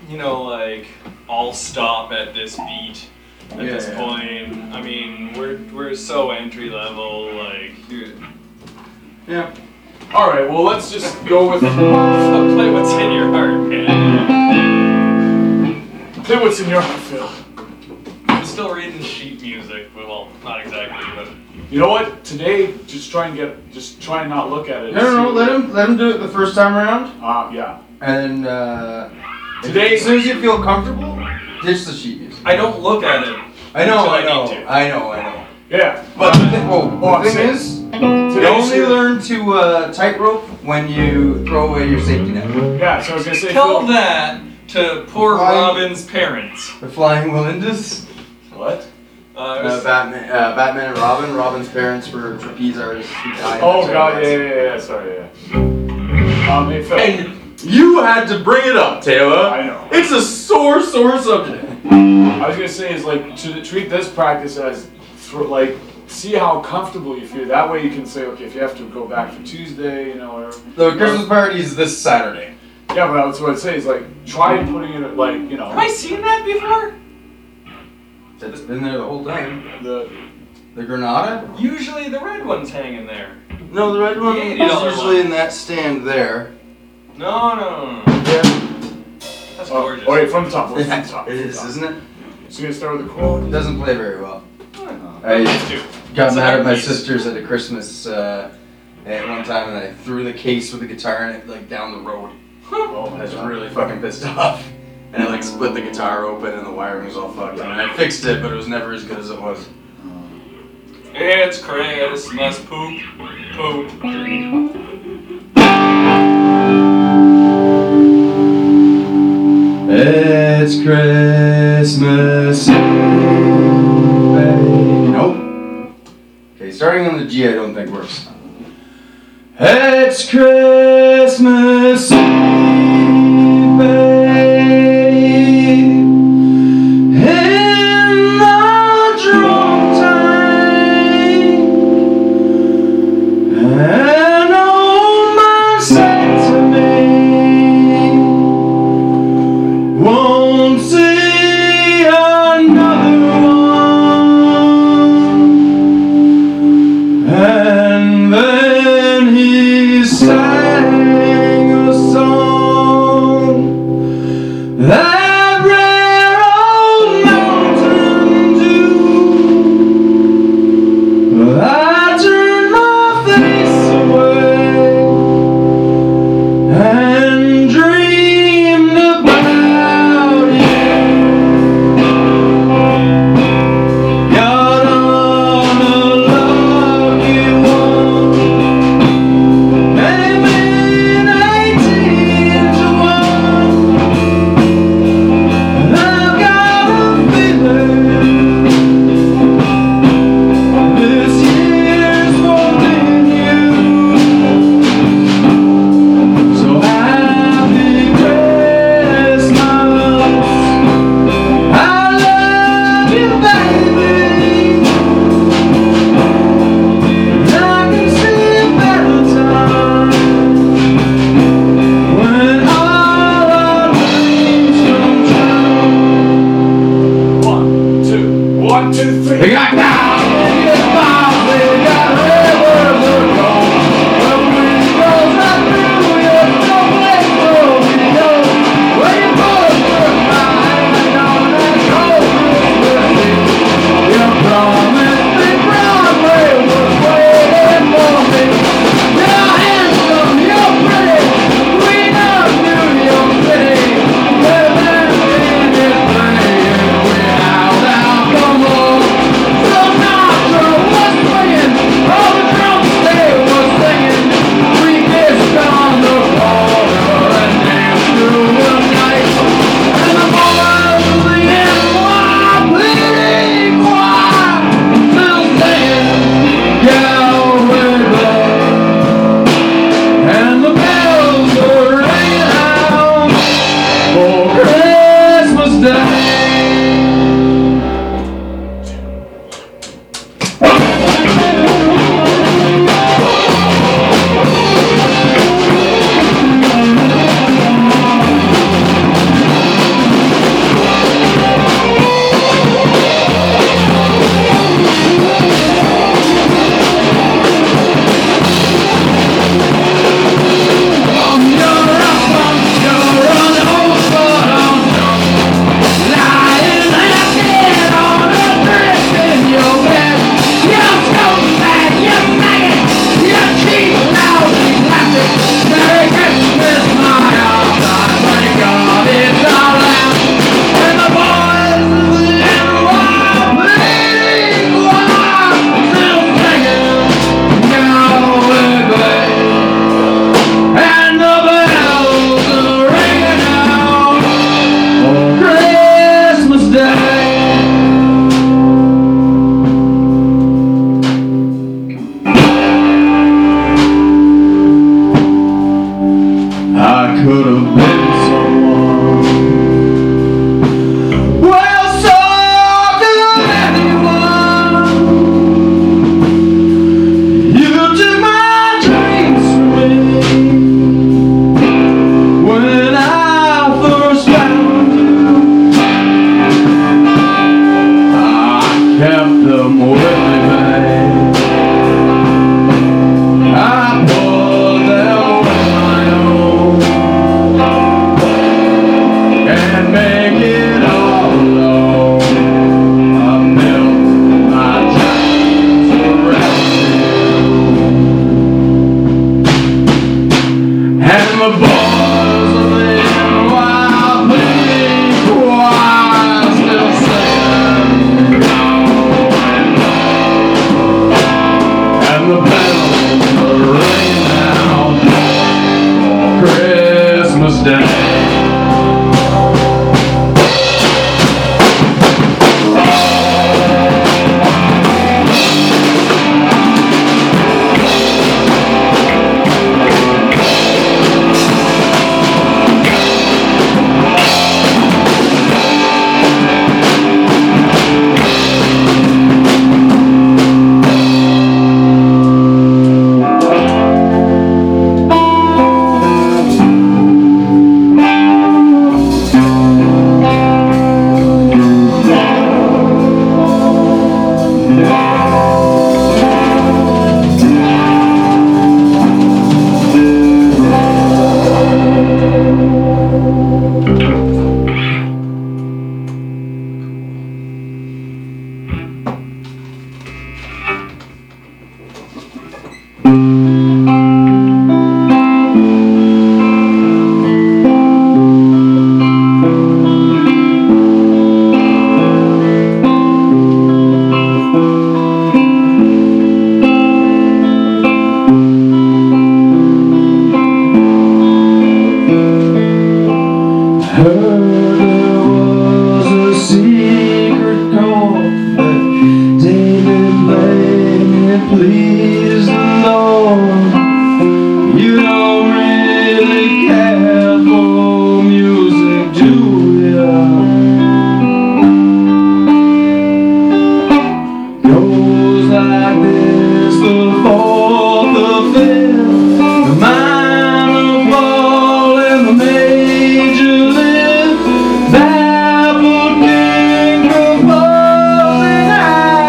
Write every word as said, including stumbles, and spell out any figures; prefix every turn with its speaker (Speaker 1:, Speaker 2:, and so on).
Speaker 1: you know, like, all stop at this beat at
Speaker 2: Yeah,
Speaker 1: this
Speaker 2: yeah.
Speaker 1: point. I mean, we're we're so entry level, like, dude.
Speaker 2: Yeah. All right. Well, let's just go with
Speaker 1: Play what's in your heart, man.
Speaker 2: play what's in your heart, Phil.
Speaker 1: I'm still reading sheet music, well, not exactly, but.
Speaker 2: You know what? Today, just try and get, just try and not look at it.
Speaker 3: No, no, no. Let him, let him do it the first time around,
Speaker 2: Ah, uh, yeah.
Speaker 3: and uh,
Speaker 2: Today-
Speaker 3: as soon as you feel comfortable, ditch the sheet music.
Speaker 1: I don't look at it.
Speaker 3: I know,
Speaker 1: until
Speaker 3: I know,
Speaker 1: need to.
Speaker 3: I know, I know.
Speaker 2: Yeah.
Speaker 3: But the thing, well,
Speaker 2: Oh, I'm
Speaker 3: the thing
Speaker 2: saying-
Speaker 3: is, you
Speaker 2: Today's
Speaker 3: only
Speaker 2: your-
Speaker 3: learn to uh, tightrope when you throw away your safety net.
Speaker 2: Yeah. So I was gonna say.
Speaker 1: Tell
Speaker 2: Phil,
Speaker 1: that to poor
Speaker 3: Why-
Speaker 1: Robin's parents.
Speaker 3: The Flying Melindas.
Speaker 2: What?
Speaker 1: Uh, I
Speaker 3: Uh,
Speaker 1: was-
Speaker 3: Batman, uh, Batman and Robin. Robin's parents were trapeze artists who died.
Speaker 2: Oh
Speaker 3: in
Speaker 2: God. Yeah,
Speaker 3: the
Speaker 2: yeah, yeah. Sorry. Yeah. Um. Hey, Phil.
Speaker 4: And you had to bring it up, Taylor.
Speaker 2: I know.
Speaker 4: It's a sore, sore subject.
Speaker 2: I was gonna say is like to treat this practice as for like see how comfortable you feel. That way you can say, okay, if you have to go back for Tuesday, you know, whatever.
Speaker 3: The Christmas party is this Saturday.
Speaker 2: Yeah, but that's what I'd say is like try putting it like you know
Speaker 1: Have I seen that before?
Speaker 3: It's been there the whole time.
Speaker 2: the
Speaker 3: The Granada?
Speaker 1: Usually the red one's hanging there.
Speaker 3: No, the red one
Speaker 1: The
Speaker 3: is
Speaker 1: eighty dollar
Speaker 3: usually
Speaker 1: one.
Speaker 3: in that stand there.
Speaker 1: No, no, no, no.
Speaker 2: yeah.
Speaker 1: That's
Speaker 2: Oh,
Speaker 1: gorgeous.
Speaker 2: oh wait, from the top. From the top.
Speaker 3: It
Speaker 2: from the
Speaker 3: is,
Speaker 2: top.
Speaker 3: isn't it?
Speaker 2: So you're gonna start with the quote.
Speaker 3: It doesn't play very well.
Speaker 1: Oh,
Speaker 3: I
Speaker 1: let's do.
Speaker 3: got
Speaker 1: It's
Speaker 3: mad
Speaker 1: an
Speaker 3: at my
Speaker 1: art piece.
Speaker 3: sisters at a Christmas uh, at one time, and I threw the case with the guitar in it like down the road.
Speaker 2: Oh
Speaker 3: I
Speaker 2: my
Speaker 3: was
Speaker 2: God.
Speaker 3: really fucking pissed off. And I like split the guitar open, and the wiring was all fucked. And I fixed it, but it was never as good as it was.
Speaker 1: It's Christmas poop, poop.
Speaker 3: It's Christmas Eve. Nope. Okay, starting on the G, I don't think works. It's Christmas Eve, babe, in the drunk tank, and old man said to me, won't see another one. And then he sang a song, that rare old Mountain Dew. I turned my face away and dreamed about you. Gonna love you one, maybe eighteen to one. And I've got a feeling this year's holding you. So happy Christmas, I love you, baby. And I can see a better time when all our dreams come true.
Speaker 2: One, two, one, two, three.
Speaker 3: We got down, we got miles, we got rivers of gold. The wind goes right through you, no place where we go. When you put my hand on that cold Christmas Eve, you promised me Broadway was waiting for me. You're handsome, you're pretty, queen of New York City. Living in this dream, we howled out the moon. So now will fall.